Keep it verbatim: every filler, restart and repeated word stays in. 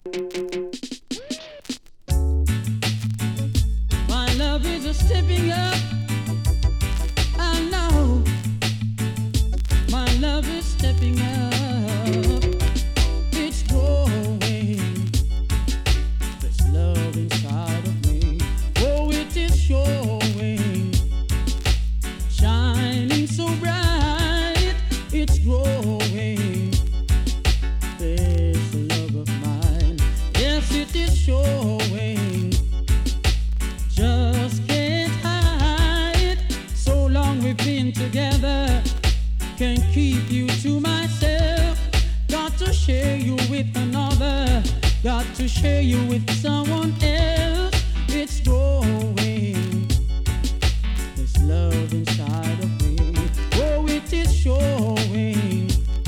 My love is a stepping up. I know. My love is stepping up. It's growing. This love inside of me. Oh, it is showing. Shining so bright. It's growing. This love of mine. Yes, it is showing. Just can't hide. So long we've been together. Can't keep you to myself. Got to share you with another. Got to share you with someone.